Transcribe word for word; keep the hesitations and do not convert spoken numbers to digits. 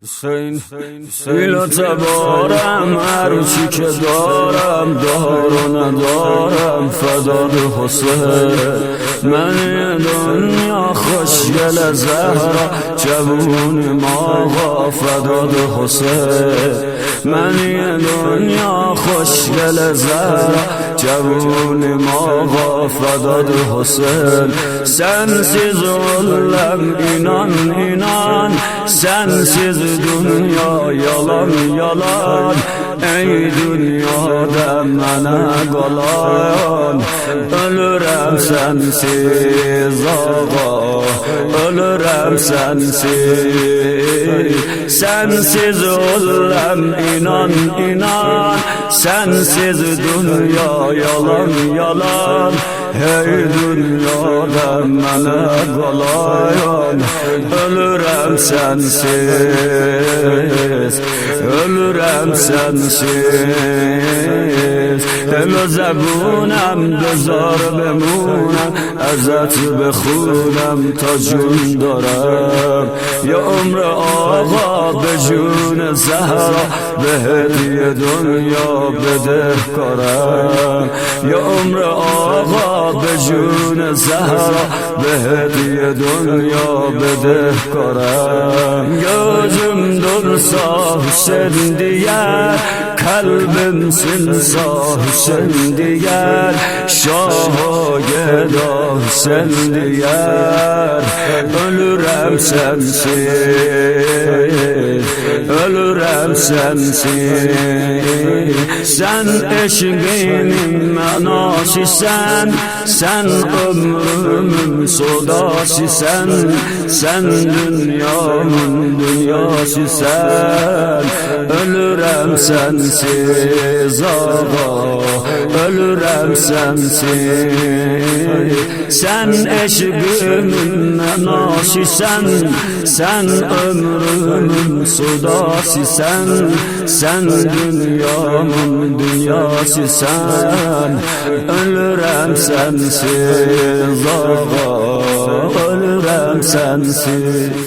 Hüseyin, Hüseyin تبارم هرچی که دارم دارونه دارم فداد حسین من دنیا خوشگل زهرا جوون آقا فداد حسین من دنیا خوشگل زهرا جوون آقا فداد حسین sensiz olam inan inan sensiz dünya yalan yalan ey dünyada mənə qalan ölürəm sensiz ağa ölürəm sensiz sensiz olam inan inan sensiz dünya yalan yalan hey dünyada mənə qalan ölürəm sensiz ölürəm sensiz دل زبونم بذار بمونم ازت بخونم تا جون دارم یا عمر آقا به جون زهرا به هدیه دنیا بده کارم یا عمر آقا به جون زهرا به هدیه دنیا بده کارم gözüm dursa Hüseyin diyer kalbimsin sağ Hüseyin diyer şah-ı geda Hüseyin diyer ölürəm sensiz ölürəm sensiz sen eşqimin mənasısən sen ömrümün sodasısən sen dünyamın dünyasısən ölürəm sensiz ağa ölürəm sensiz sen eşqimin mənasısən sen ömrümün sodasısən sen dünyamın dünyasısən ölürəm sensiz ağa ölürəm sensiz